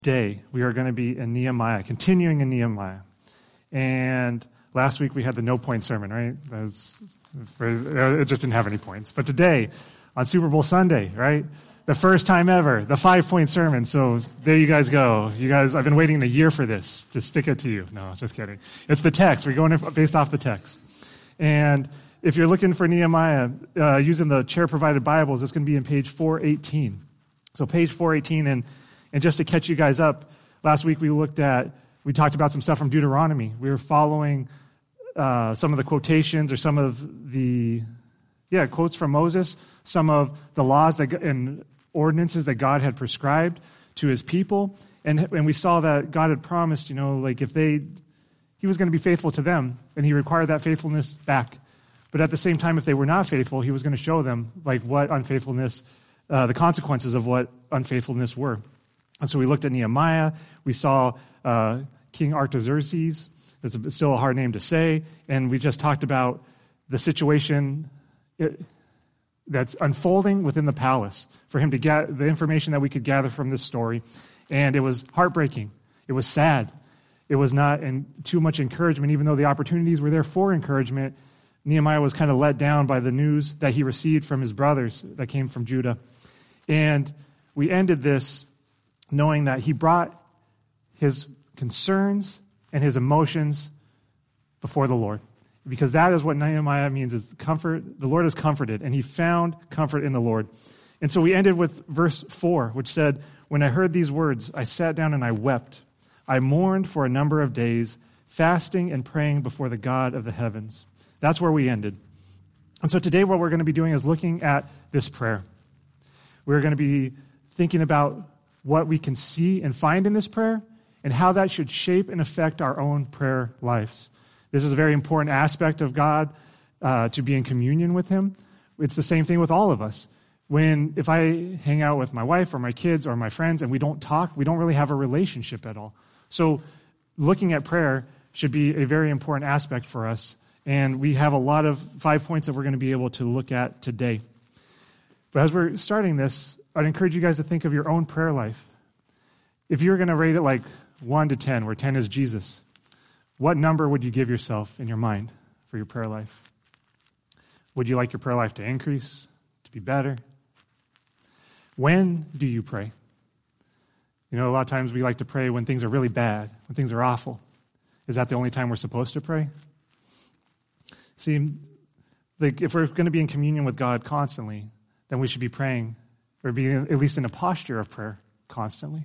Day, we are going to be in Nehemiah, continuing in Nehemiah. And last week we had the no-point sermon, right? It just didn't have any points. But today, on Super Bowl Sunday, right? The first time ever, the 5-point sermon. So there you guys go. You guys, I've been waiting a year for this to stick it to you. No, just kidding. It's the text. We're going based off the text. And if you're looking for Nehemiah using the chair-provided Bibles, it's going to be in page 418. So page 418, and just to catch you guys up, last week we talked about some stuff from Deuteronomy. We were following some of the quotations or some of the quotes from Moses, some of the laws and ordinances that God had prescribed to his people. And we saw that God had promised, he was going to be faithful to them, and he required that faithfulness back. But at the same time, if they were not faithful, he was going to show them what unfaithfulness, the consequences of what unfaithfulness were. And so we looked at Nehemiah. We saw King Artaxerxes. It's still a hard name to say. And we just talked about the situation that's unfolding within the palace for him to get the information that we could gather from this story. And it was heartbreaking. It was sad. It was not too much encouragement, even though the opportunities were there for encouragement. Nehemiah was kind of let down by the news that he received from his brothers that came from Judah. And we ended this knowing that he brought his concerns and his emotions before the Lord. Because that is what Nehemiah means, is comfort. The Lord is comforted, and he found comfort in the Lord. And so we ended with verse 4, which said, "When I heard these words, I sat down and I wept. I mourned for a number of days, fasting and praying before the God of the heavens." That's where we ended. And so today what we're going to be doing is looking at this prayer. We're going to be thinking about what we can see and find in this prayer and how that should shape and affect our own prayer lives. This is a very important aspect of God, to be in communion with him. It's the same thing with all of us. If I hang out with my wife or my kids or my friends and we don't talk, we don't really have a relationship at all. So looking at prayer should be a very important aspect for us. And we have a lot of 5 points that we're going to be able to look at today. But as we're starting this, I'd encourage you guys to think of your own prayer life. If you were going to rate it 1 to 10, where 10 is Jesus, what number would you give yourself in your mind for your prayer life? Would you like your prayer life to increase, to be better? When do you pray? A lot of times we like to pray when things are really bad, when things are awful. Is that the only time we're supposed to pray? See, if we're going to be in communion with God constantly, then we should be praying, or be at least in a posture of prayer constantly.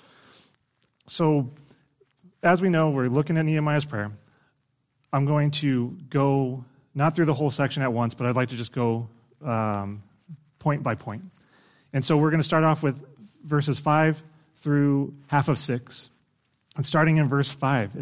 So, as we know, we're looking at Nehemiah's prayer. I'm going to go, not through the whole section at once, but I'd like to just go point by point. And so we're going to start off with verses 5 through half of 6. And starting in verse 5,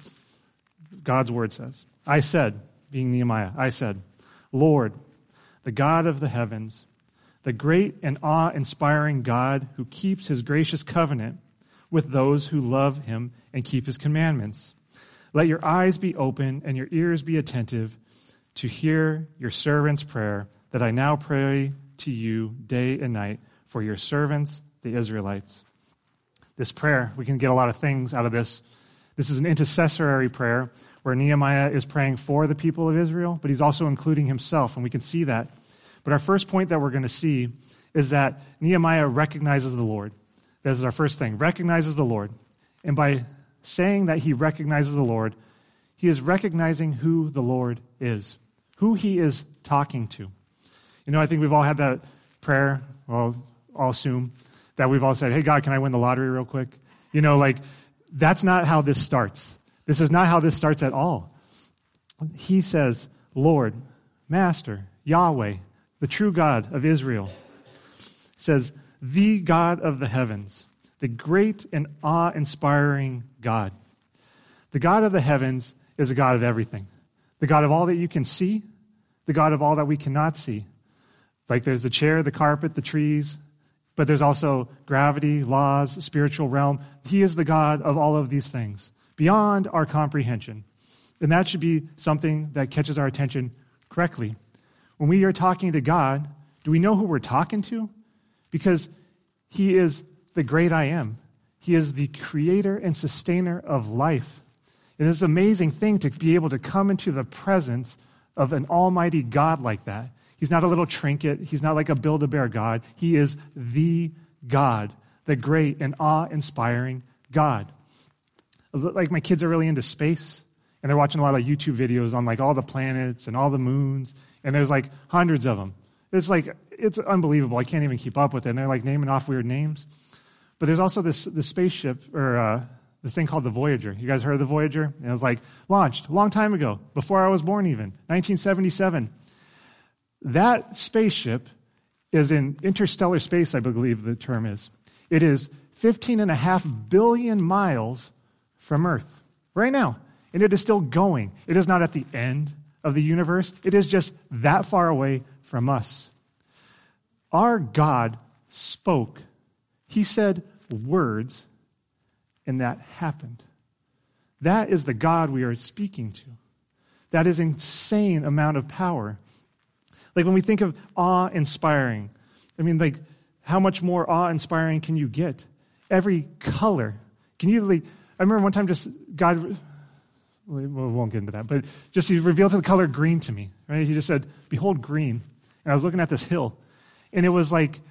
God's word says, "I said," being Nehemiah, "I said, Lord, the God of the heavens, the great and awe-inspiring God who keeps his gracious covenant with those who love him and keep his commandments. Let your eyes be open and your ears be attentive to hear your servant's prayer that I now pray to you day and night for your servants, the Israelites." This prayer, we can get a lot of things out of this. This is an intercessory prayer where Nehemiah is praying for the people of Israel, but he's also including himself, and we can see that. But our first point that we're going to see is that Nehemiah recognizes the Lord. That is our first thing, recognizes the Lord. And by saying that he recognizes the Lord, he is recognizing who the Lord is, who he is talking to. I think we've all had that prayer, well, I'll assume, that we've all said, "Hey, God, can I win the lottery real quick?" That's not how this starts. This is not how this starts at all. He says, Lord, Master, Yahweh, the true God of Israel, says, the God of the heavens, the great and awe-inspiring God. The God of the heavens is the God of everything. The God of all that you can see, the God of all that we cannot see. There's the chair, the carpet, the trees, but there's also gravity, laws, spiritual realm. He is the God of all of these things, beyond our comprehension. And that should be something that catches our attention correctly. When we are talking to God, do we know who we're talking to? Because he is the great I am. He is the creator and sustainer of life. It is an amazing thing to be able to come into the presence of an almighty God like that. He's not a little trinket. He's not like a Build-A-Bear God. He is the God, the great and awe-inspiring God. Like my kids are really into space, and they're watching a lot of YouTube videos on like all the planets and all the moons, and there's like hundreds of them. It's unbelievable. I can't even keep up with it. And they're like naming off weird names. But there's also this spaceship, or this thing called the Voyager. You guys heard of the Voyager? And it was like launched a long time ago, before I was born even, 1977. That spaceship is in interstellar space, I believe the term is. It is 15.5 billion miles from Earth right now. And it is still going. It is not at the end of the universe. It is just that far away from us. Our God spoke. He said words, and that happened. That is the God we are speaking to. That is an insane amount of power. Like when we think of awe-inspiring, I mean, like, how much more awe-inspiring can you get? Every color. I remember one time just God, we won't get into that, but just he revealed the color green to me, right? He just said, behold green. And I was looking at this hill, and it was like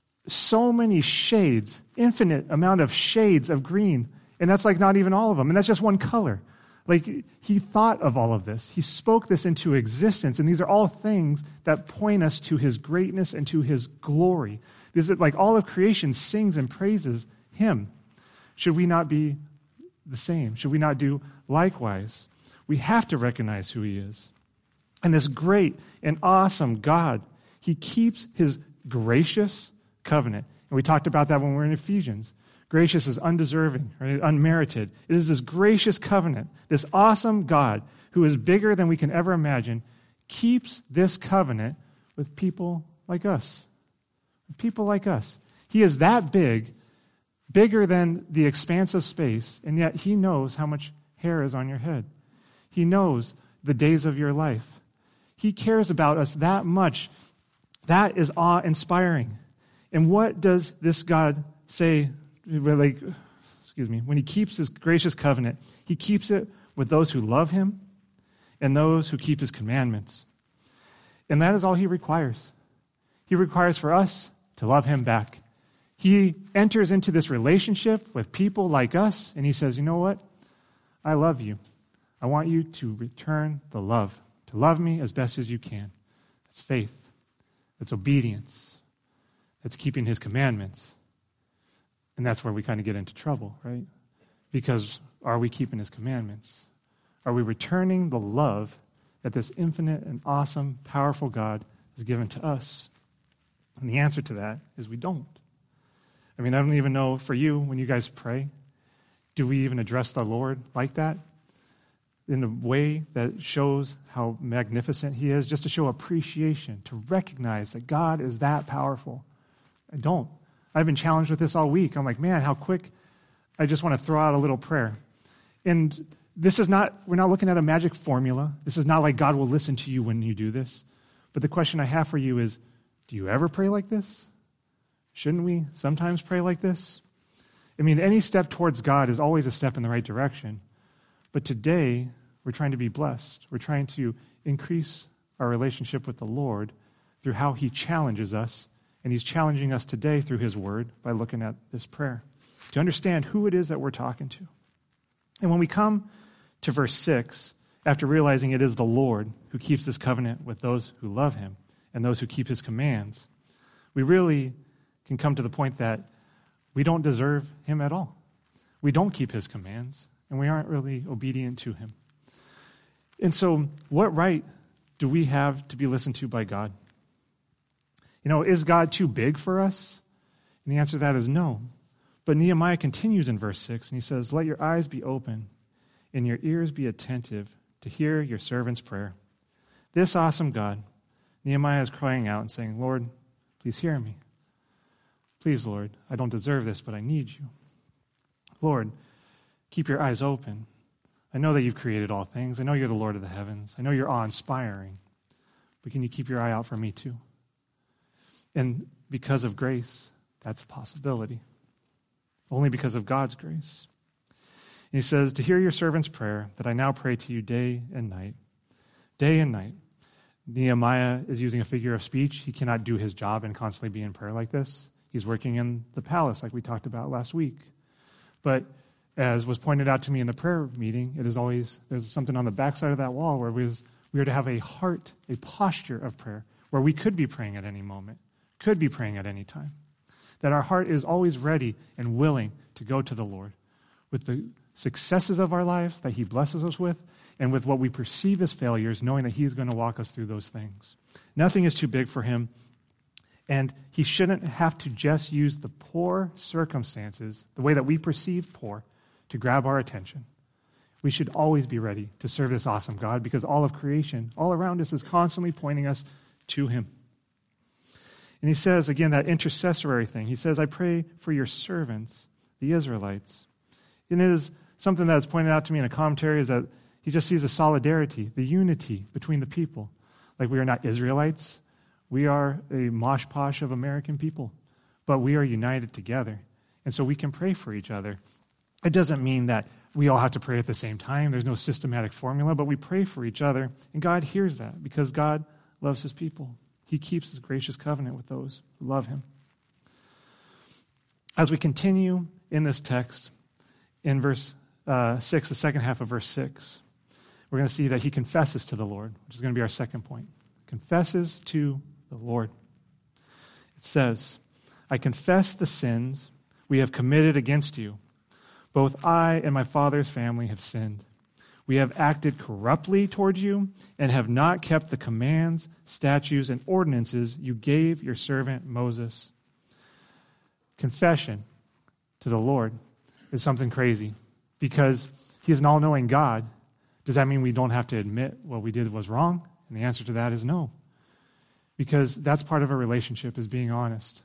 so many shades, infinite amount of shades of green. And that's like not even all of them. And that's just one color. Like he thought of all of this. He spoke this into existence. And these are all things that point us to his greatness and to his glory. This is like all of creation sings and praises him. Should we not be the same? Should we not do likewise? We have to recognize who he is. And this great and awesome God, he keeps his gracious covenant. And we talked about that when we were in Ephesians. Gracious is undeserving, right? Unmerited. It is this gracious covenant, this awesome God who is bigger than we can ever imagine, keeps this covenant with people like us. With people like us. He is that big, bigger than the expanse of space, and yet he knows how much hair is on your head. He knows the days of your life. He cares about us that much. That is awe-inspiring. And what does this God say? When he keeps his gracious covenant, he keeps it with those who love him and those who keep his commandments. And that is all he requires. He requires for us to love him back. He enters into this relationship with people like us, and he says, you know what? I love you. I want you to return the love, to love me as best as you can. That's faith. That's obedience. That's keeping his commandments. And that's where we kind of get into trouble, right? Because are we keeping his commandments? Are we returning the love that this infinite and awesome, powerful God has given to us? And the answer to that is we don't. I mean, I don't even know for you, when you guys pray, do we even address the Lord like that? In a way that shows how magnificent he is, just to show appreciation, to recognize that God is that powerful. I don't. I've been challenged with this all week. I'm like, man, how quick. I just want to throw out a little prayer. And we're not looking at a magic formula. This is not like God will listen to you when you do this. But the question I have for you is, do you ever pray like this? Shouldn't we sometimes pray like this? I mean, any step towards God is always a step in the right direction. But today, we're trying to be blessed. We're trying to increase our relationship with the Lord through how he challenges us. And he's challenging us today through his word by looking at this prayer to understand who it is that we're talking to. And when we come to verse 6, after realizing it is the Lord who keeps this covenant with those who love him and those who keep his commands, we really can come to the point that we don't deserve him at all. We don't keep his commands, and we aren't really obedient to him. And so what right do we have to be listened to by God? You know, is God too big for us? And the answer to that is no. But Nehemiah continues in verse 6, and he says, let your eyes be open and your ears be attentive to hear your servant's prayer. This awesome God, Nehemiah is crying out and saying, Lord, please hear me. Please, Lord, I don't deserve this, but I need you. Lord, keep your eyes open. I know that you've created all things. I know you're the Lord of the heavens. I know you're awe-inspiring. But can you keep your eye out for me too? And because of grace, that's a possibility. only because of God's grace. And he says, to hear your servant's prayer, that I now pray to you day and night. Day and night. Nehemiah is using a figure of speech. He cannot do his job and constantly be in prayer like this. He's working in the palace like we talked about last week. But as was pointed out to me in the prayer meeting, there's something on the backside of that wall where we are to have a heart, a posture of prayer, where we could be praying at any moment, could be praying at any time. That our heart is always ready and willing to go to the Lord with the successes of our lives that he blesses us with, and with what we perceive as failures, knowing that he is going to walk us through those things. Nothing is too big for him, and he shouldn't have to just use the poor circumstances, the way that we perceive poor, to grab our attention. We should always be ready to serve this awesome God, because all of creation, all around us, is constantly pointing us to him. And he says, again, that intercessory thing. He says, I pray for your servants, the Israelites. And it is something that's pointed out to me in a commentary is that he just sees the solidarity, the unity between the people. Like we are not Israelites. We are a mosh posh of American people. But we are united together. And so we can pray for each other. It doesn't mean that we all have to pray at the same time. There's no systematic formula, but we pray for each other. And God hears that because God loves his people. He keeps his gracious covenant with those who love him. As we continue in this text, in verse 6, the second half of verse 6, we're going to see that he confesses to the Lord, which is going to be our second point. Confesses to the Lord. It says, I confess the sins we have committed against you. Both I and my father's family have sinned. We have acted corruptly toward you and have not kept the commands, statutes, and ordinances you gave your servant Moses. Confession to the Lord is something crazy because he is an all-knowing God. Does that mean we don't have to admit what we did was wrong? And the answer to that is no. Because that's part of a relationship, is being honest.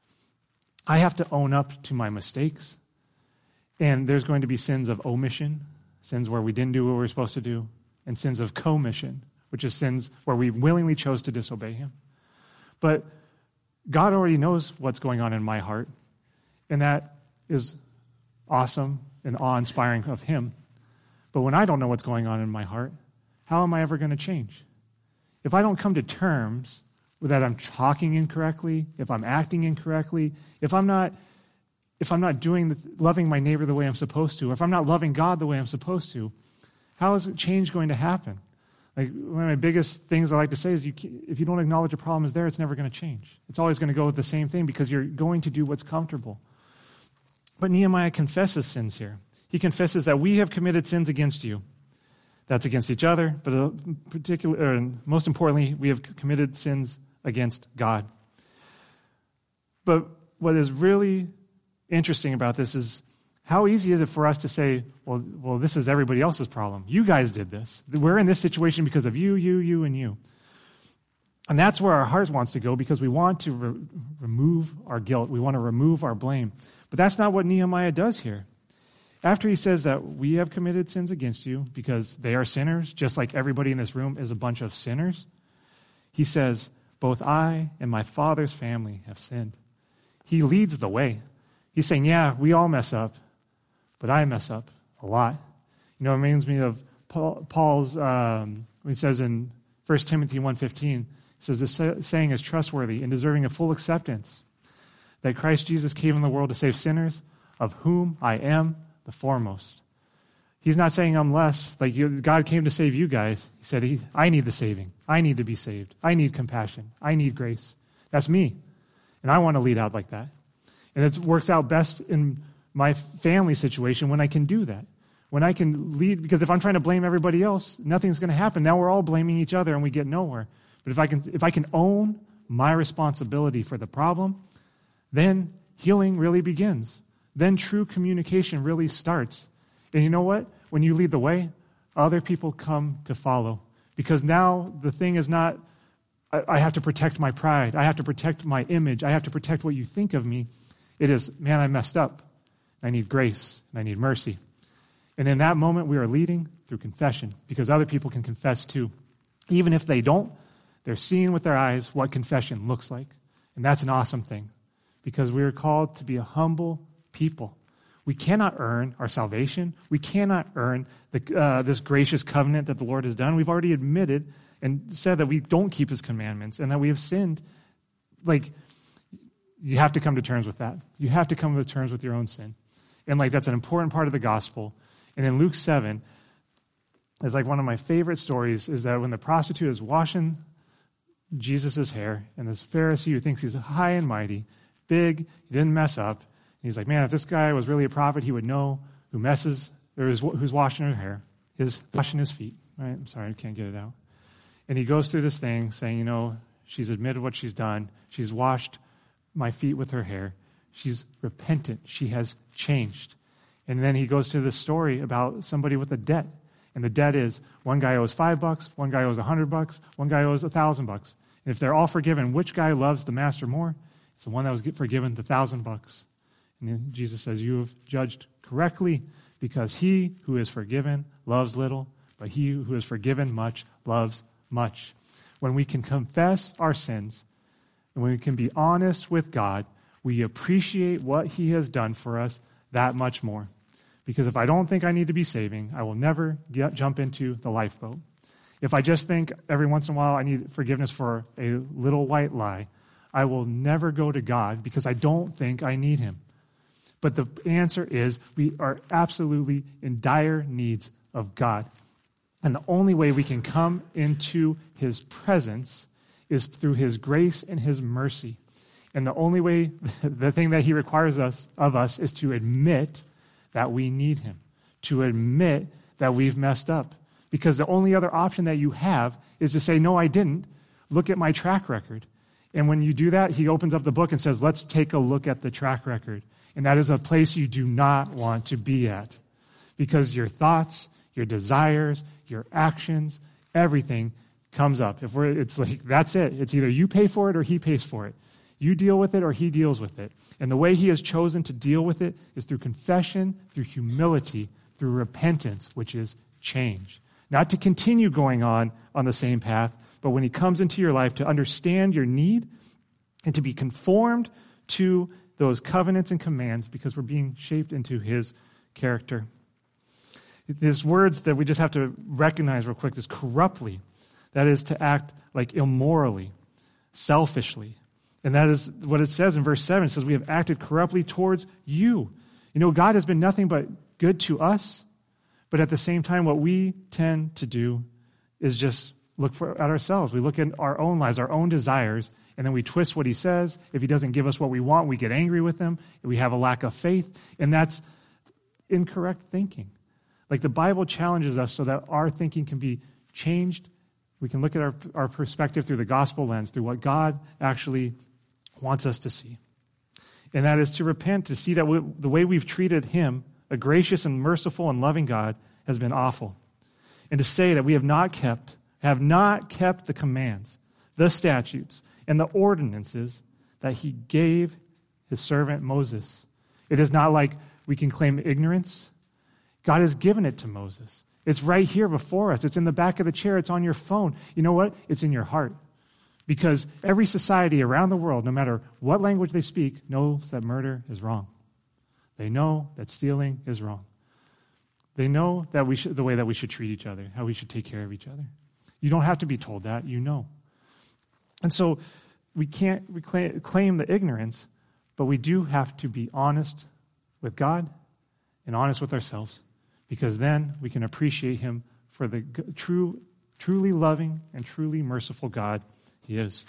I have to own up to my mistakes. And there's going to be sins of omission, sins where we didn't do what we were supposed to do, and sins of commission, which is sins where we willingly chose to disobey him. But God already knows what's going on in my heart, and that is awesome and awe-inspiring of him. But when I don't know what's going on in my heart, how am I ever going to change? If I don't come to terms with that I'm talking incorrectly, if I'm acting incorrectly, if I'm not loving my neighbor the way I'm supposed to, or if I'm not loving God the way I'm supposed to, how is change going to happen? Like one of my biggest things I like to say is if you don't acknowledge a problem is there, it's never going to change. It's always going to go with the same thing because you're going to do what's comfortable. But Nehemiah confesses sins here. He confesses that we have committed sins against you. That's against each other, but most importantly, we have committed sins against God. But what is really interesting about this is how easy is it for us to say, well, this is everybody else's problem. You guys did this. We're in this situation because of you, and you. And that's where our heart wants to go because we want to remove our guilt. We want to remove our blame. But that's not what Nehemiah does here. After he says that we have committed sins against you because they are sinners, just like everybody in this room is a bunch of sinners, he says, both I and my father's family have sinned. He leads the way. He's saying, yeah, we all mess up, but I mess up a lot. You know, it reminds me of Paul's, when he says in 1 Timothy 1:15, he says, this saying is trustworthy and deserving of full acceptance, that Christ Jesus came in the world to save sinners, of whom I am the foremost. He's not saying I'm less. Like God came to save you guys. He said, I need the saving. I need to be saved. I need compassion. I need grace. That's me. And I want to lead out like that. And it works out best in my family situation when I can do that. When I can lead, because if I'm trying to blame everybody else, nothing's going to happen. Now we're all blaming each other and we get nowhere. But if I can own my responsibility for the problem, then healing really begins. Then true communication really starts. And you know what? When you lead the way, other people come to follow. Because now the thing is not, I have to protect my pride. I have to protect my image. I have to protect what you think of me. It is, man, I messed up. I need grace and I need mercy. And in that moment, we are leading through confession because other people can confess too. Even if they don't, they're seeing with their eyes what confession looks like. And that's an awesome thing because we are called to be a humble people, We cannot earn our salvation. We cannot earn this gracious covenant that the Lord has done. We've already admitted and said that we don't keep his commandments and that we have sinned. Like, you have to come to terms with that. You have to come to terms with your own sin. And like, that's an important part of the gospel. And in Luke 7, it's like one of my favorite stories is that when the prostitute is washing Jesus' hair, and this Pharisee who thinks he's high and mighty, big, he didn't mess up, and he's like, man, if this guy was really a prophet, he would know who's washing her hair, washing his feet. Right? I'm sorry, I can't get it out. And he goes through this thing saying, she's admitted what she's done. She's washed my feet with her hair. She's repentant. She has changed. And then he goes to this story about somebody with a debt. And the debt is one guy owes $5, one guy owes $100, one guy owes $1,000. And if they're all forgiven, which guy loves the master more? It's the one that was forgiven the $1,000. And then Jesus says, you have judged correctly, because he who is forgiven loves little, but he who is forgiven much loves much. When we can confess our sins, and when we can be honest with God, we appreciate what he has done for us that much more. Because if I don't think I need to be saving, I will never jump into the lifeboat. If I just think every once in a while I need forgiveness for a little white lie, I will never go to God because I don't think I need him. But the answer is we are absolutely in dire needs of God. And the only way we can come into his presence is through his grace and his mercy. And the only way, the thing that he requires of us is to admit that we need him, to admit that we've messed up. Because the only other option that you have is to say, no, I didn't. Look at my track record. And when you do that, he opens up the book and says, let's take a look at the track record. And that is a place you do not want to be at. Because your thoughts, your desires, your actions, everything comes up. It's like, that's it. It's either you pay for it or he pays for it. You deal with it or he deals with it. And the way he has chosen to deal with it is through confession, through humility, through repentance, which is change. Not to continue going on the same path, but when he comes into your life to understand your need and to be conformed to those covenants and commands because we're being shaped into his character. These words that we just have to recognize real quick is corruptly. That is to act like immorally, selfishly. And that is what it says in verse 7. It says, we have acted corruptly towards you. God has been nothing but good to us. But at the same time, what we tend to do is just look at ourselves. We look at our own lives, our own desires, and then we twist what he says. If he doesn't give us what we want, we get angry with him. We have a lack of faith. And that's incorrect thinking. Like the Bible challenges us so that our thinking can be changed. We can look at our perspective through the gospel lens, through what God actually wants us to see. And that is to repent, to see that the way we've treated him, a gracious and merciful and loving God, has been awful. And to say that we have not kept the commands, the statutes, and the ordinances that he gave his servant Moses. It is not like we can claim ignorance. God has given it to Moses. It's right here before us. It's in the back of the chair. It's on your phone. You know what? It's in your heart. Because every society around the world, no matter what language they speak, knows that murder is wrong. They know that stealing is wrong. They know that the way that we should treat each other, how we should take care of each other. You don't have to be told that. You know. And so we can't claim the ignorance, but we do have to be honest with God and honest with ourselves, because then we can appreciate him for the truly loving and truly merciful God he is.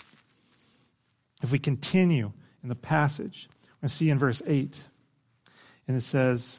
If we continue in the passage, we're going to see in verse 8, and it says,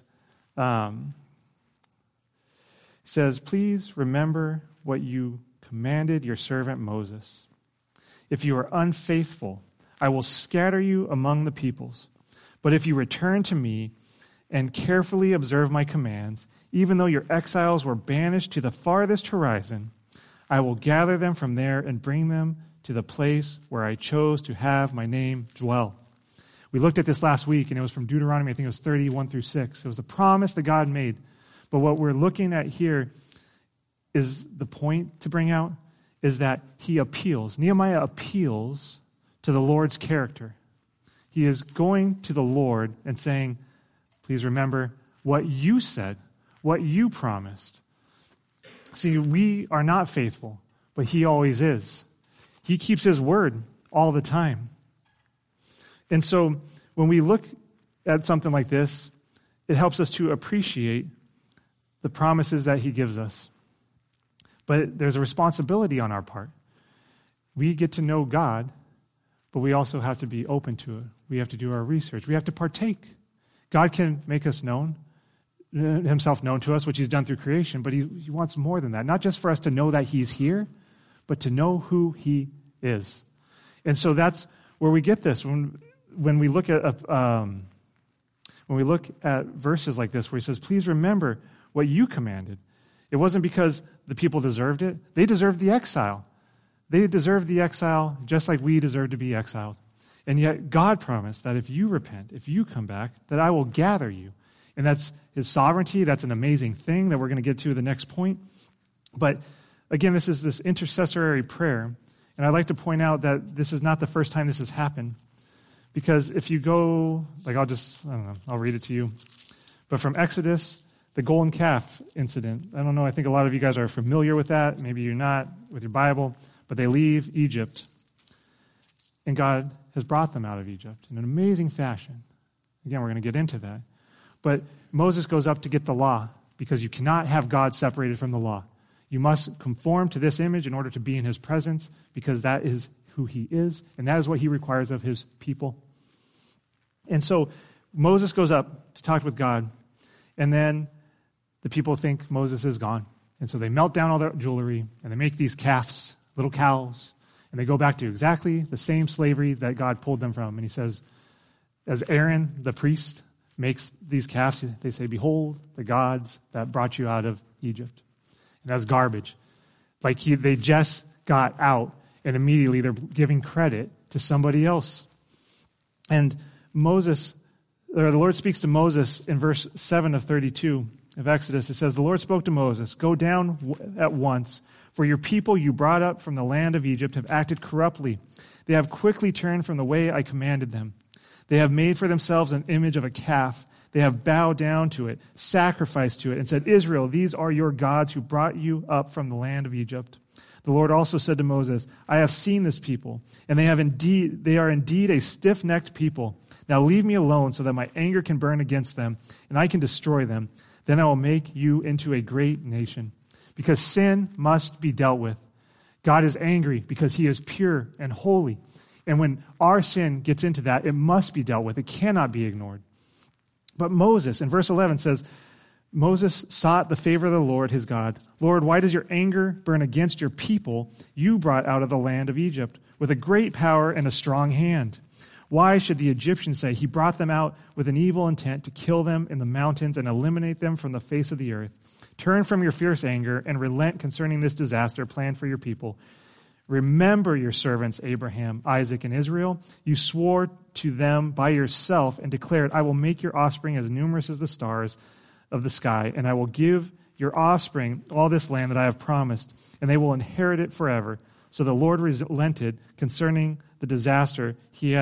please remember what you commanded your servant Moses. If you are unfaithful, I will scatter you among the peoples. But if you return to me and carefully observe my commands, even though your exiles were banished to the farthest horizon, I will gather them from there and bring them to the place where I chose to have my name dwell. We looked at this last week, and it was from Deuteronomy, I think it was 31 through 6. It was a promise that God made. But what we're looking at here is the point to bring out is that he appeals. Nehemiah appeals to the Lord's character. He is going to the Lord and saying, Please remember what you said, what you promised. See, we are not faithful, but he always is. He keeps his word all the time. And so when we look at something like this, it helps us to appreciate the promises that he gives us. But there's a responsibility on our part. We get to know God, but we also have to be open to it. We have to do our research. We have to partake. God can make us known, himself known to us, which he's done through creation, but he wants more than that. Not just for us to know that he's here, but to know who he is. And so that's where we get this. When we look at verses like this where he says, please remember what you commanded. It wasn't because the people deserved it. They deserved the exile. They deserved the exile just like we deserve to be exiled. And yet God promised that if you repent, if you come back, that I will gather you. And that's his sovereignty. That's an amazing thing that we're going to get to the next point. But again, this is this intercessory prayer. And I'd like to point out that this is not the first time this has happened. Because if you go, I'll read it to you. But from Exodus, the golden calf incident. I don't know, I think a lot of you guys are familiar with that. Maybe you're not with your Bible. But they leave Egypt. And God has brought them out of Egypt in an amazing fashion. Again, we're going to get into that. But Moses goes up to get the law because you cannot have God separated from the law. You must conform to this image in order to be in his presence because that is who he is, and that is what he requires of his people. And so Moses goes up to talk with God, and then the people think Moses is gone. And so they melt down all their jewelry, and they make these calves, little cows, and they go back to exactly the same slavery that God pulled them from. And he says, as Aaron, the priest, makes these calves, they say, behold, the gods that brought you out of Egypt. And that's garbage. They just got out, and immediately they're giving credit to somebody else. And the Lord speaks to Moses in verse 7 of 32 of Exodus. It says, the Lord spoke to Moses, go down at once, for your people you brought up from the land of Egypt have acted corruptly. They have quickly turned from the way I commanded them. They have made for themselves an image of a calf. They have bowed down to it, sacrificed to it, and said, Israel, these are your gods who brought you up from the land of Egypt. The Lord also said to Moses, I have seen this people, and they are indeed a stiff-necked people. Now leave me alone so that my anger can burn against them, and I can destroy them. Then I will make you into a great nation. Because sin must be dealt with. God is angry because he is pure and holy. And when our sin gets into that, it must be dealt with. It cannot be ignored. But Moses, in verse 11, says, Moses sought the favor of the Lord his God. Lord, why does your anger burn against your people you brought out of the land of Egypt with a great power and a strong hand? Why should the Egyptians say he brought them out with an evil intent to kill them in the mountains and eliminate them from the face of the earth? Turn from your fierce anger and relent concerning this disaster planned for your people. Remember your servants, Abraham, Isaac, and Israel. You swore to them by yourself and declared, I will make your offspring as numerous as the stars of the sky, and I will give your offspring all this land that I have promised, and they will inherit it forever. So the Lord relented concerning the disaster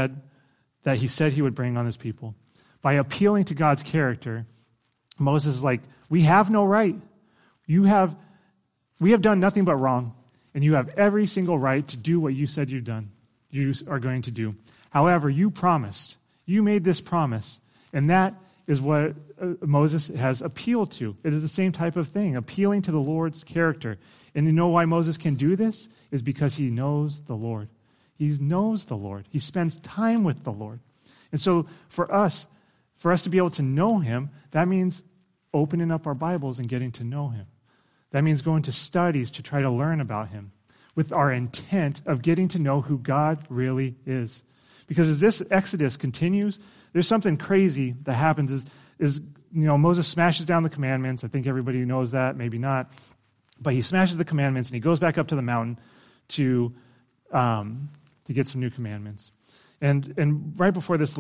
that he said he would bring on his people. By appealing to God's character, Moses is like, we have no right. We have done nothing but wrong. And you have every single right to do what you said you are going to do. However, you promised. You made this promise. And that is what Moses has appealed to. It is the same type of thing, appealing to the Lord's character. And you know why Moses can do this? Is because he knows the Lord. He knows the Lord. He spends time with the Lord. And so for us to be able to know him, that means opening up our Bibles and getting to know him. That means going to studies to try to learn about him with our intent of getting to know who God really is. Because as this Exodus continues, there's something crazy that happens Moses smashes down the commandments. I think everybody knows that, maybe not. But he smashes the commandments and he goes back up to the mountain to get some new commandments. And right before this,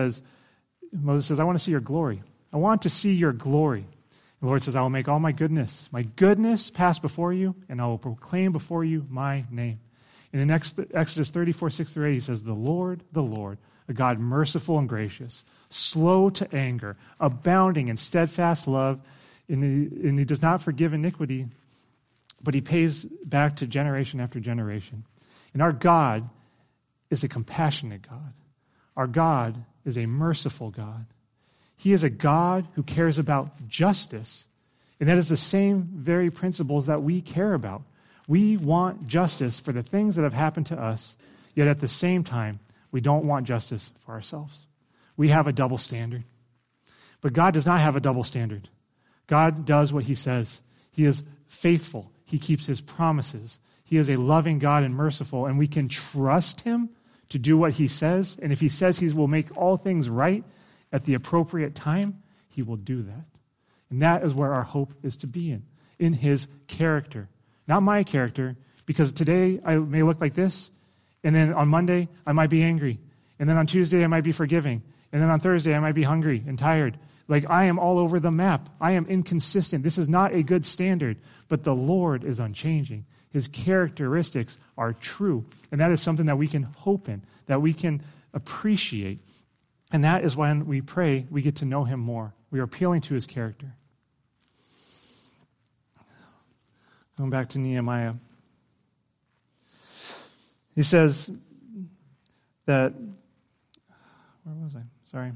Moses says, I want to see your glory. I want to see your glory. The Lord says, I will make all my goodness pass before you, and I will proclaim before you my name. And in Exodus 34:6-8, he says, the Lord, a God merciful and gracious, slow to anger, abounding in steadfast love, and he does not forgive iniquity, but he pays back to generation after generation. And our God is a compassionate God. Our God is a merciful God. He is a God who cares about justice, and that is the same very principles that we care about. We want justice for the things that have happened to us, yet at the same time, we don't want justice for ourselves. We have a double standard. But God does not have a double standard. God does what he says. He is faithful. He keeps his promises. He is a loving God and merciful, and we can trust him to do what he says. And if he says he will make all things right at the appropriate time, he will do that. And that is where our hope is to be in his character. Not my character, because today I may look like this, and then on Monday I might be angry, and then on Tuesday I might be forgiving, and then on Thursday I might be hungry and tired. Like, I am all over the map. I am inconsistent. This is not a good standard, but the Lord is unchanging. His characteristics are true, and that is something that we can hope in, that we can appreciate. And that is when we pray, we get to know him more. We are appealing to his character. Going back to Nehemiah. He says that, where was I? Sorry.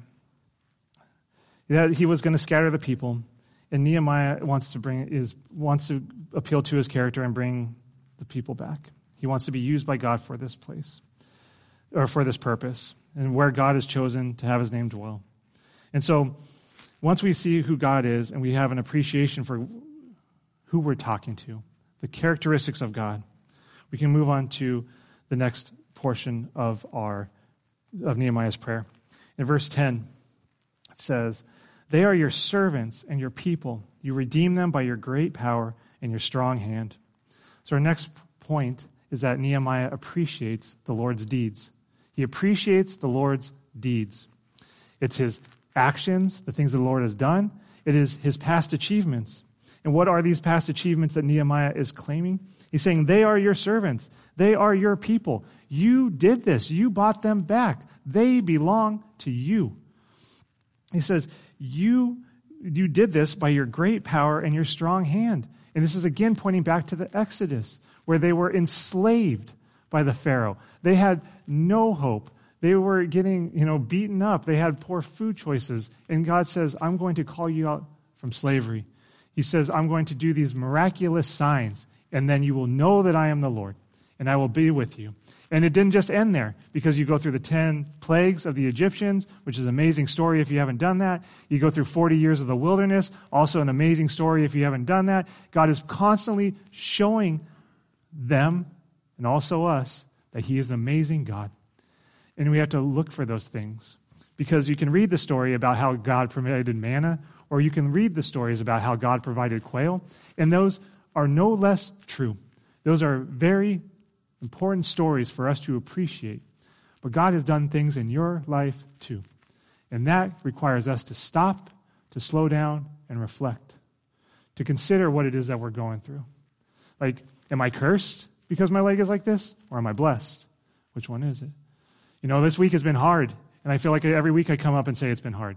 That he was going to scatter the people, and Nehemiah wants to appeal to his character and bring the people back. He wants to be used by God for this place, or for this purpose, and where God has chosen to have his name dwell. And so, once we see who God is, and we have an appreciation for who we're talking to, the characteristics of God, we can move on to the next portion of Nehemiah's prayer. In verse 10, it says, "They are your servants and your people. You redeem them by your great power and your strong hand." So our next point is that Nehemiah appreciates the Lord's deeds. He appreciates the Lord's deeds. It's his actions, the things that the Lord has done. It is his past achievements. And what are these past achievements that Nehemiah is claiming? He's saying, they are your servants. They are your people. You did this. You bought them back. They belong to you. He says, you did this by your great power and your strong hand. And this is again pointing back to the Exodus, where they were enslaved by the Pharaoh. They had no hope. They were getting, beaten up. They had poor food choices. And God says, I'm going to call you out from slavery. He says, I'm going to do these miraculous signs, and then you will know that I am the Lord, and I will be with you. And it didn't just end there, because you go through the 10 plagues of the Egyptians, which is an amazing story if you haven't done that. You go through 40 years of the wilderness, also an amazing story if you haven't done that. God is constantly showing them, and also us, that he is an amazing God. And we have to look for those things, because you can read the story about how God provided manna, or you can read the stories about how God provided quail, and those are no less true. Those are very important stories for us to appreciate. But God has done things in your life too. And that requires us to stop, to slow down, and reflect, to consider what it is that we're going through. Like, am I cursed because my leg is like this? Or am I blessed? Which one is it? This week has been hard, and I feel like every week I come up and say it's been hard.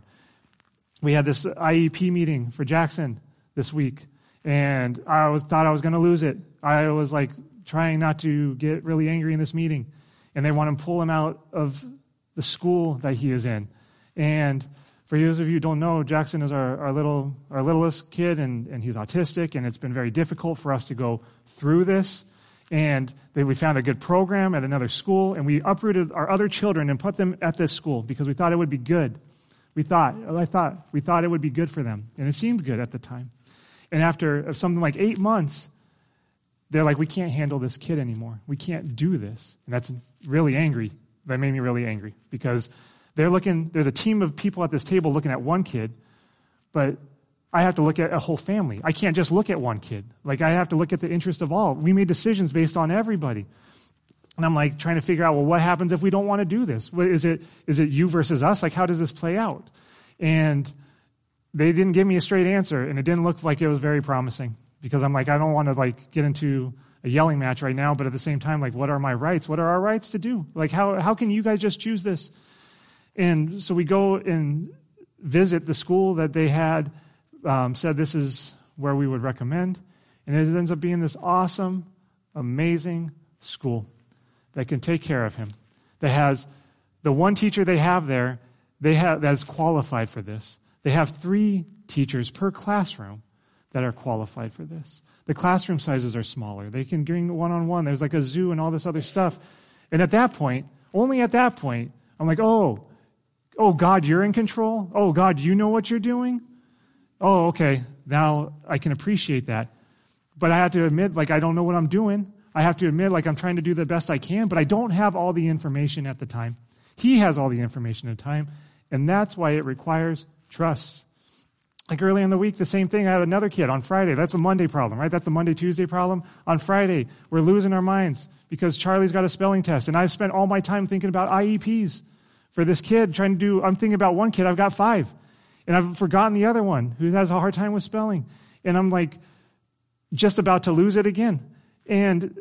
We had this IEP meeting for Jackson this week, and I thought I was going to lose it. I was like trying not to get really angry in this meeting, and they want to pull him out of the school that he is in. And for those of you who don't know, Jackson is our littlest kid, and he's autistic, and it's been very difficult for us to go through this. And we found a good program at another school, and we uprooted our other children and put them at this school because we thought it would be good. We thought it would be good for them, and it seemed good at the time. And after something like 8 months, they're like, we can't handle this kid anymore. We can't do this. And that's really angry. That made me really angry, because there's a team of people at this table looking at one kid, but I have to look at a whole family. I can't just look at one kid. Like, I have to look at the interest of all. We made decisions based on everybody. And I'm like trying to figure out, well, what happens if we don't want to do this? Is it you versus us? Like, how does this play out? And they didn't give me a straight answer, and it didn't look like it was very promising, because I'm like, I don't want to get into a yelling match right now, but at the same time, what are my rights? What are our rights to do? How can you guys just choose this? And so we go and visit the school that they had said this is where we would recommend. And it ends up being this awesome, amazing school that can take care of him. That has the one teacher they have there, that's qualified for this. They have 3 teachers per classroom that are qualified for this. The classroom sizes are smaller. They can bring one-on-one. There's like a zoo and all this other stuff. And at that point, only at that point, I'm like, oh, God, you're in control? Oh, God, you know what you're doing? Oh, okay, now I can appreciate that. But I have to admit, I don't know what I'm doing. I have to admit, I'm trying to do the best I can, but I don't have all the information at the time. He has all the information at the time, and that's why it requires trust. Earlier in the week, the same thing. I had another kid on Friday. That's the Monday problem, right? That's the Monday, Tuesday problem. On Friday, we're losing our minds because Charlie's got a spelling test, and I've spent all my time thinking about IEPs for this kid, I'm thinking about one kid, I've got 5, and I've forgotten the other one who has a hard time with spelling, and I'm just about to lose it again, and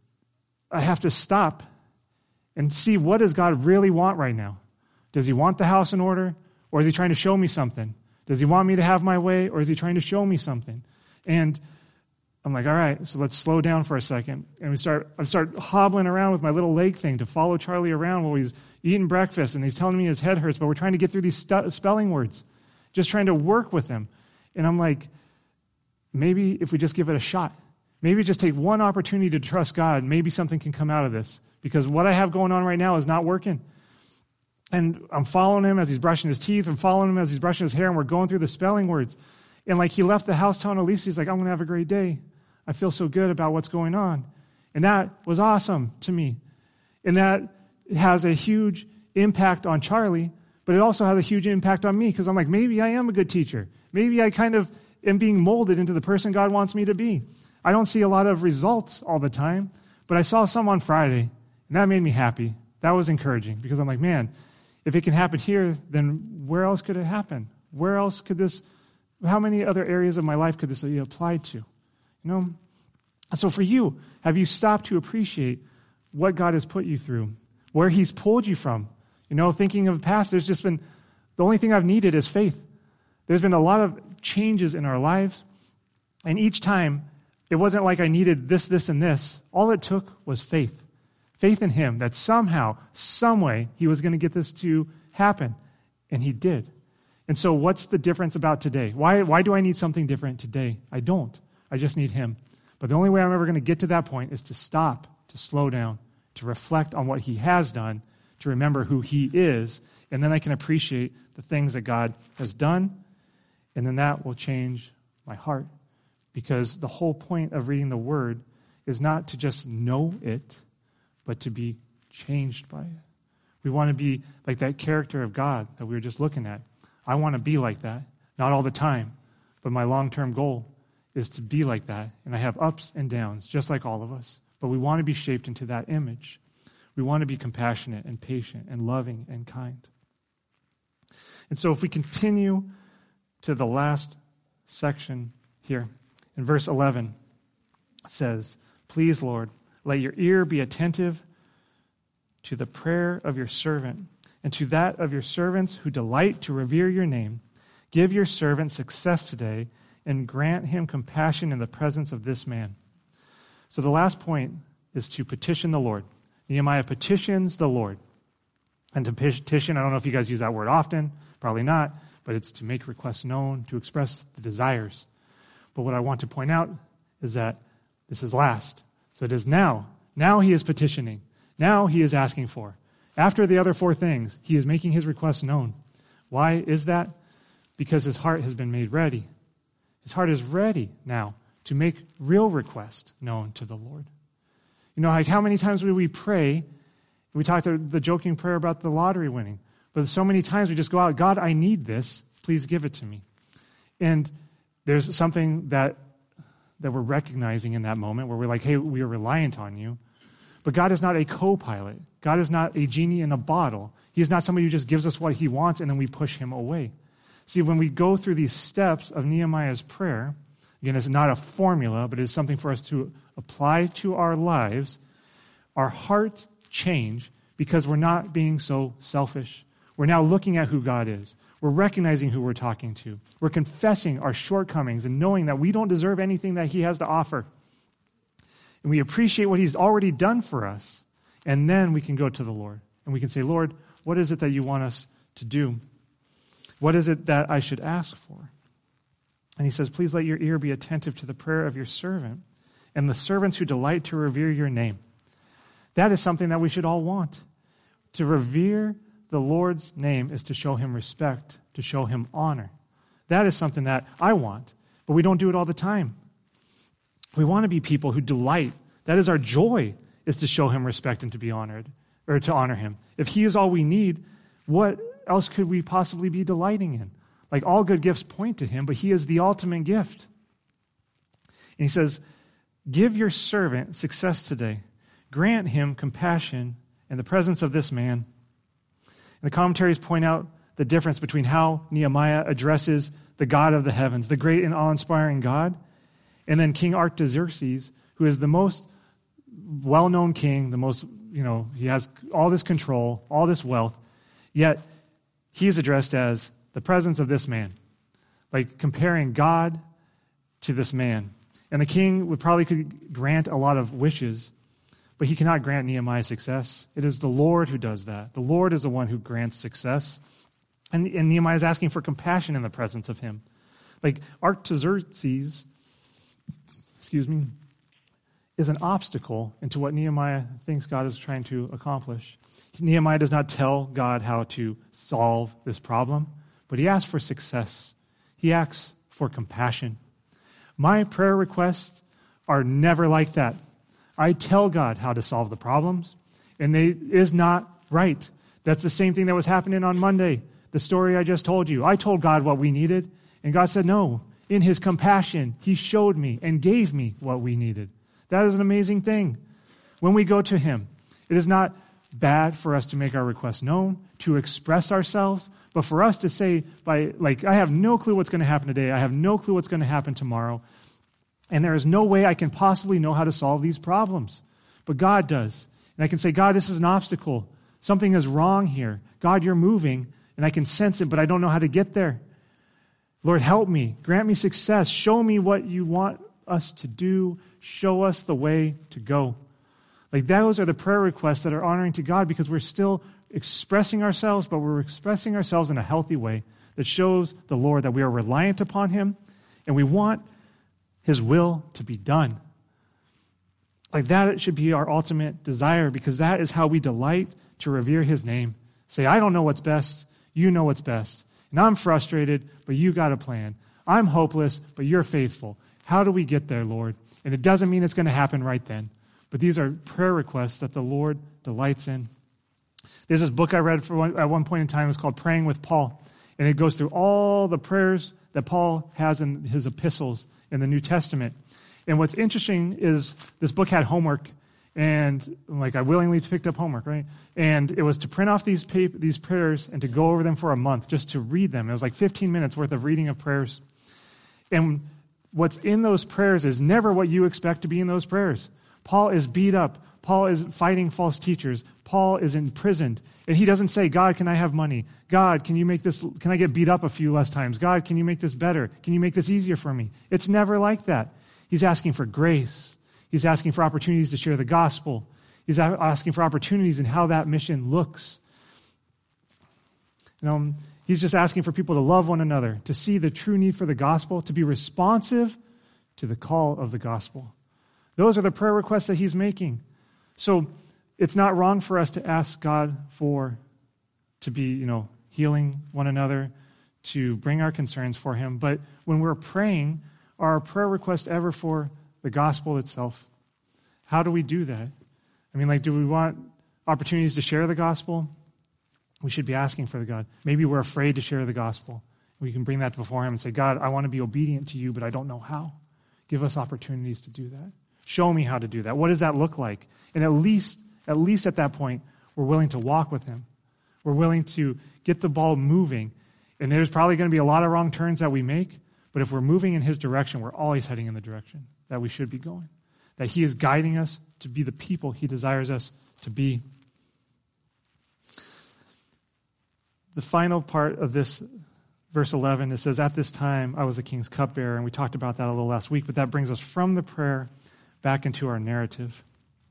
I have to stop and see, what does God really want right now? Does he want the house in order, or is he trying to show me something? Does he want me to have my way, or is he trying to show me something? And I'm like, all right, so let's slow down for a second. And I start hobbling around with my little leg thing to follow Charlie around while he's eating breakfast, and he's telling me his head hurts, but we're trying to get through these spelling words, just trying to work with him. And I'm like, maybe if we just give it a shot, maybe just take one opportunity to trust God, maybe something can come out of this, because what I have going on right now is not working. And I'm following him as he's brushing his teeth. I'm following him as he's brushing his hair, and we're going through the spelling words. And he left the house telling Elise, he's like, I'm going to have a great day. I feel so good about what's going on. And that was awesome to me. And that has a huge impact on Charlie, but it also has a huge impact on me, because I'm like, maybe I am a good teacher. Maybe I kind of am being molded into the person God wants me to be. I don't see a lot of results all the time, but I saw some on Friday, and that made me happy. That was encouraging, because I'm like, man, if it can happen here, then where else could it happen? Where else could how many other areas of my life could this be applied to? And so for you, have you stopped to appreciate what God has put you through, where he's pulled you from? Thinking of the past, there's just been, the only thing I've needed is faith. There's been a lot of changes in our lives, and each time, it wasn't like I needed this, this, and this. All it took was faith. Faith in him, that somehow, some way, he was going to get this to happen, and he did. And so what's the difference about today? Why do I need something different today? I don't. I just need him. But the only way I'm ever going to get to that point is to stop, to slow down, to reflect on what he has done, to remember who he is, and then I can appreciate the things that God has done, and then that will change my heart. Because the whole point of reading the Word is not to just know it, but to be changed by it. We want to be like that character of God that we were just looking at. I want to be like that, not all the time, but my long-term goal is to be like that. And I have ups and downs, just like all of us. But we want to be shaped into that image. We want to be compassionate and patient and loving and kind. And so if we continue to the last section here, in verse 11, it says, "Please, Lord, let your ear be attentive to the prayer of your servant and to that of your servants who delight to revere your name. Give your servant success today and grant him compassion in the presence of this man." So the last point is to petition the Lord. Nehemiah petitions the Lord. And to petition, I don't know if you guys use that word often, probably not, but it's to make requests known, to express the desires. But what I want to point out is that this is last. So it is now. Now he is petitioning. Now he is asking for. After the other 4 things, he is making his requests known. Why is that? Because his heart has been made ready. His heart is ready now to make real requests known to the Lord. How many times do we pray? We talked the joking prayer about the lottery winning. But so many times we just go out, God, I need this. Please give it to me. And there's something that we're recognizing in that moment where we're like, hey, we are reliant on you. But God is not a co-pilot. God is not a genie in a bottle. He is not somebody who just gives us what he wants and then we push him away. See, when we go through these steps of Nehemiah's prayer, again, it's not a formula, but it's something for us to apply to our lives, our hearts change because we're not being so selfish. We're now looking at who God is. We're recognizing who we're talking to. We're confessing our shortcomings and knowing that we don't deserve anything that he has to offer. And we appreciate what he's already done for us. And then we can go to the Lord. And we can say, Lord, what is it that you want us to do? What is it that I should ask for? And he says, please let your ear be attentive to the prayer of your servant and the servants who delight to revere your name. That is something that we should all want. To revere the Lord's name is to show him respect, to show him honor. That is something that I want, but we don't do it all the time. We want to be people who delight. That is our joy, is to show him respect and to be honored, or to honor him. If he is all we need, what else could we possibly be delighting in? Like, all good gifts point to him, but he is the ultimate gift. And he says, give your servant success today. Grant him compassion in the presence of this man. And the commentaries point out the difference between how Nehemiah addresses the God of the heavens, the great and awe-inspiring God, and then King Artaxerxes, who is the most well-known king, the most, he has all this control, all this wealth, yet he is addressed as the presence of this man, like comparing God to this man. And the king could grant a lot of wishes, but he cannot grant Nehemiah success. It is the Lord who does that. The Lord is the one who grants success. And Nehemiah is asking for compassion in the presence of him. Like, Artaxerxes, is an obstacle into what Nehemiah thinks God is trying to accomplish. Nehemiah does not tell God how to solve this problem, but he asks for success. He asks for compassion. My prayer requests are never like that. I tell God how to solve the problems, and it is not right. That's the same thing that was happening on Monday, the story I just told you. I told God what we needed, and God said no. In his compassion, he showed me and gave me what we needed. That is an amazing thing. When we go to him, it is not bad for us to make our requests known, to express ourselves, but for us to say, I have no clue what's going to happen today. I have no clue what's going to happen tomorrow. And there is no way I can possibly know how to solve these problems. But God does. And I can say, God, this is an obstacle. Something is wrong here. God, you're moving, and I can sense it, but I don't know how to get there. Lord, help me. Grant me success. Show me what you want us to do. Show us the way to go. Like, those are the prayer requests that are honoring to God, because we're still expressing ourselves, but we're expressing ourselves in a healthy way that shows the Lord that we are reliant upon him, and we want his will to be done. Like, that should be our ultimate desire, because that is how we delight to revere his name. Say, I don't know what's best. You know what's best. And I'm frustrated, but you got a plan. I'm hopeless, but you're faithful. How do we get there, Lord? And it doesn't mean it's going to happen right then. But these are prayer requests that the Lord delights in. There's this book I read at one point in time. It's called Praying with Paul. And it goes through all the prayers that Paul has in his epistles in the New Testament. And what's interesting is this book had homework. And I willingly picked up homework, right? And it was to print off these prayers and to go over them for a month, just to read them. It was like 15 minutes worth of reading of prayers. And what's in those prayers is never what you expect to be in those prayers. Paul is beat up. Paul is fighting false teachers. Paul is imprisoned. And he doesn't say, God, can I have money? God, can I get beat up a few less times? God, can you make this better? Can you make this easier for me? It's never like that. He's asking for grace. He's asking for opportunities to share the gospel. He's asking for opportunities in how that mission looks. He's just asking for people to love one another, to see the true need for the gospel, to be responsive to the call of the gospel. Those are the prayer requests that he's making. So it's not wrong for us to ask God to be, healing one another, to bring our concerns for him. But when we're praying, are our prayer requests ever for the gospel itself? How do we do that? Do we want opportunities to share the gospel? We should be asking for the God. Maybe we're afraid to share the gospel. We can bring that before him and say, God, I want to be obedient to you, but I don't know how. Give us opportunities to do that. Show me how to do that. What does that look like? And at least at that point, we're willing to walk with him. We're willing to get the ball moving. And there's probably going to be a lot of wrong turns that we make, but if we're moving in his direction, we're always heading in the direction that we should be going. That he is guiding us to be the people he desires us to be. the final part of this verse 11, it says, at this time I was the king's cupbearer, and we talked about that a little last week, but that brings us from the prayer back into our narrative.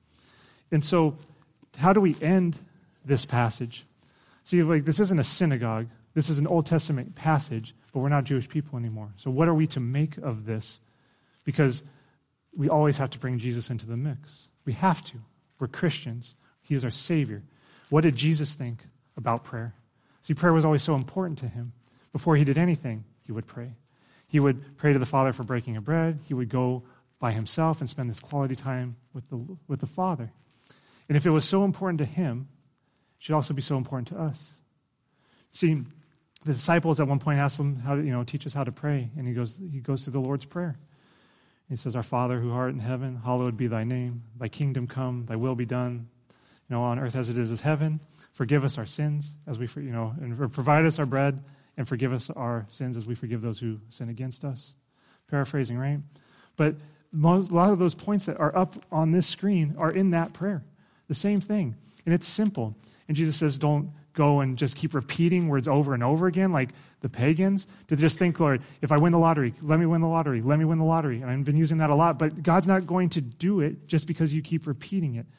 And so, how do we end this passage? See, like, this isn't a synagogue. This is an Old Testament passage, but we're not Jewish people anymore. So what are we to make of this? Because we always have to bring Jesus into the mix. We have to. We're Christians. He is our Savior. What did Jesus think about prayer? See, prayer was always so important to him. Before he did anything, he would pray. He would pray to the Father for breaking of bread. He would go by himself and spend this quality time with the Father. And if it was so important to him, it should also be so important to us. See, the disciples at one point asked him how to, teach us how to pray. And he goes through the Lord's Prayer. He says, our Father who art in heaven, hallowed be thy name. Thy kingdom come, thy will be done, on earth as it is heaven. Forgive us our sins as we, and provide us our bread, and forgive us our sins as we forgive those who sin against us. Paraphrasing, right? But a lot of those points that are up on this screen are in that prayer. The same thing. And it's simple. And Jesus says, don't go and just keep repeating words over and over again like the pagans. To just think, Lord, if I win the lottery, let me win the lottery, let me win the lottery. And I've been using that a lot, but God's not going to do it just because you keep repeating it.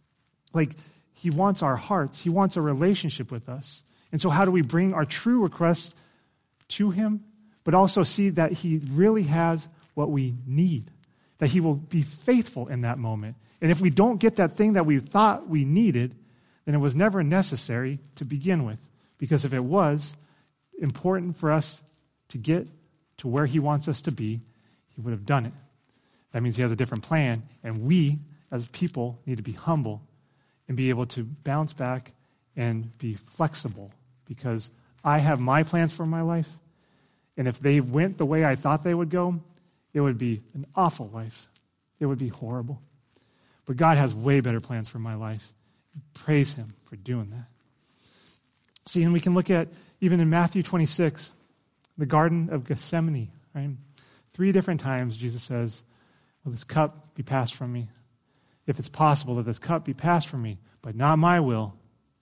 Like, he wants our hearts. He wants a relationship with us. And so how do we bring our true requests to him, but also see that he really has what we need, that he will be faithful in that moment. And if we don't get that thing that we thought we needed, then it was never necessary to begin with. Because if it was important for us to get to where he wants us to be, he would have done it. That means he has a different plan, and we, as people, need to be humble and be able to bounce back and be flexible, because I have my plans for my life, and if they went the way I thought they would go, it would be an awful life. It would be horrible. But God has way better plans for my life. Praise him for doing that. See, and we can look at, even in Matthew 26, the Garden of Gethsemane, right? 3 different times Jesus says, will this cup be passed from me? If it's possible that this cup be passed from me, but not my will,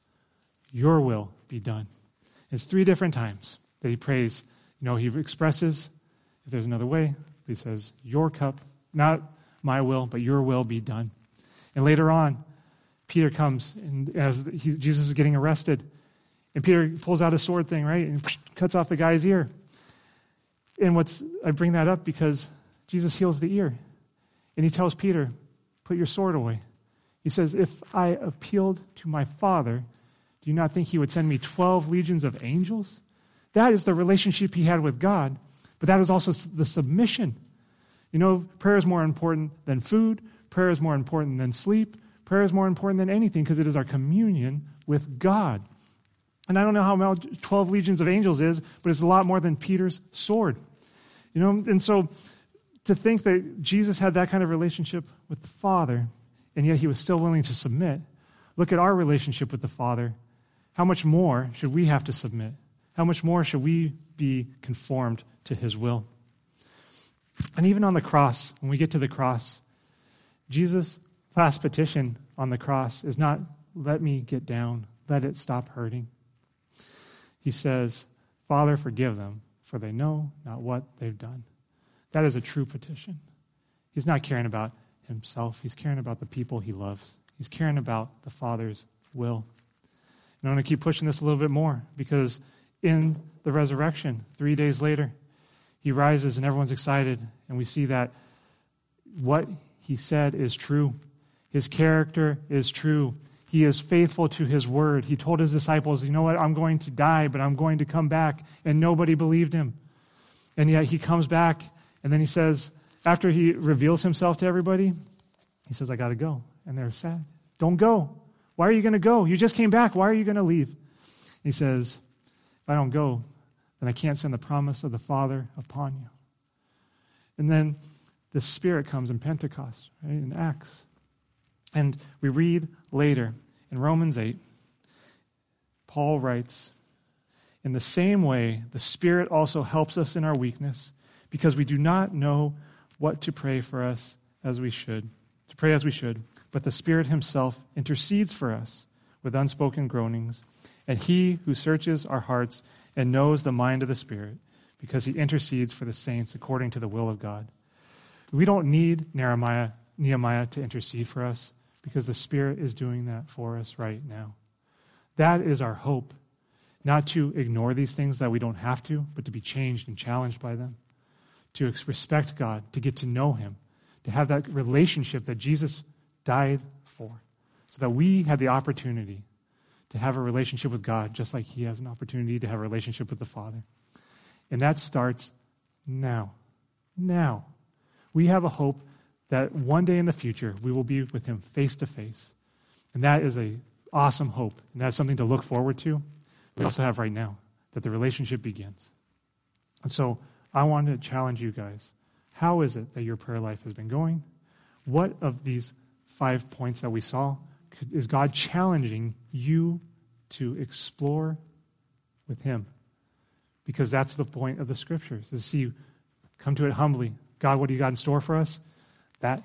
your will be done. It's 3 different times that he prays. He expresses, if there's another way, he says, your cup, not my will, but your will be done. And later on, Peter comes, and as Jesus is getting arrested, and Peter pulls out a sword thing, right, and cuts off the guy's ear. And I bring that up because Jesus heals the ear. And he tells Peter, put your sword away. He says, if I appealed to my Father, do you not think he would send me 12 legions of angels? That is the relationship he had with God, but that is also the submission. Prayer is more important than food. Prayer is more important than sleep. Prayer is more important than anything because it is our communion with God. And I don't know how much 12 legions of angels is, but it's a lot more than Peter's sword. And so to think that Jesus had that kind of relationship with the Father, and yet he was still willing to submit. Look at our relationship with the Father. How much more should we have to submit? How much more should we be conformed to his will? And even on the cross, when we get to the cross, Jesus' last petition on the cross is not, let me get down, let it stop hurting. He says, Father, forgive them, for they know not what they've done. That is a true petition. He's not caring about himself. He's caring about the people he loves. He's caring about the Father's will. And I'm going to keep pushing this a little bit more, because in the resurrection, 3 days later, he rises and everyone's excited, and we see that what he said is true. His character is true. He is faithful to his word. He told his disciples, you know what, I'm going to die, but I'm going to come back. And nobody believed him. And yet he comes back, and then he says, after he reveals himself to everybody, he says, I got to go. And they're sad. Don't go. Why are you going to go? You just came back. Why are you going to leave? He says, if I don't go, then I can't send the promise of the Father upon you. And then the Spirit comes in Pentecost, right, in Acts. And we read later in Romans 8, Paul writes, in the same way, the Spirit also helps us in our weakness, because we do not know what to pray for us as we should, but the Spirit himself intercedes for us with unspoken groanings. and he who searches our hearts and knows the mind of the Spirit, because he intercedes for the saints according to the will of God. We don't need Nehemiah to intercede for us, because the Spirit is doing that for us right now. That is our hope, not to ignore these things that we don't have to, but to be changed and challenged by them, to respect God, to get to know him, to have that relationship that Jesus died for, so that we have the opportunity to have a relationship with God, just like he has an opportunity to have a relationship with the Father. And that starts now. Now. We have a hope that one day in the future, we will be with him face to face. And that is an awesome hope. And that's something to look forward to. We also have right now, that the relationship begins. And so I want to challenge you guys. How is it that your prayer life has been going? What of these 5 points that we saw is God challenging you to explore with him? Because that's the point of the Scriptures, is see, come to it humbly. God, what do you got in store for us? That.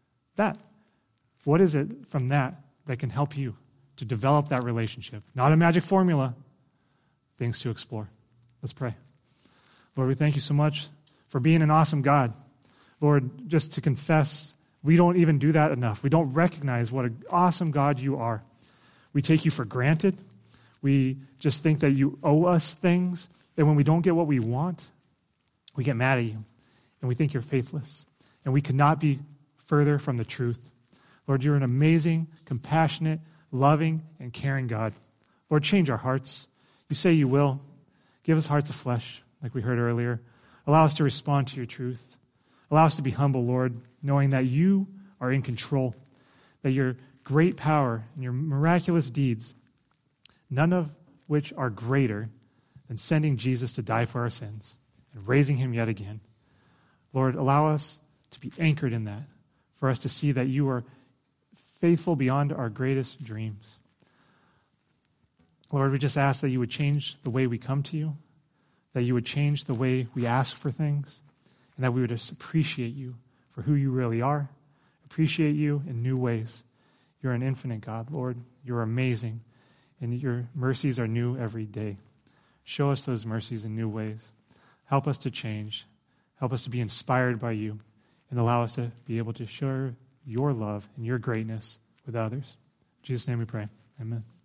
What is it from that can help you to develop that relationship? Not a magic formula, things to explore. Let's pray. Lord, we thank you so much for being an awesome God. Lord, just to confess, we don't even do that enough. We don't recognize what an awesome God you are. We take you for granted. We just think that you owe us things. And when we don't get what we want, we get mad at you. And we think you're faithless. And we could not be further from the truth. Lord, you're an amazing, compassionate, loving, and caring God. Lord, change our hearts. You say you will. Give us hearts of flesh, like we heard earlier. Allow us to respond to your truth. Allow us to be humble, Lord, knowing that you are in control, that your great power and your miraculous deeds, none of which are greater than sending Jesus to die for our sins and raising him yet again. Lord, allow us to be anchored in that, for us to see that you are faithful beyond our greatest dreams. Lord, we just ask that you would change the way we come to you, that you would change the way we ask for things, and that we would just appreciate you for who you really are, appreciate you in new ways. You're an infinite God, Lord. You're amazing, and your mercies are new every day. Show us those mercies in new ways. Help us to change. Help us to be inspired by you, and allow us to be able to share your love and your greatness with others. In Jesus' name we pray. Amen.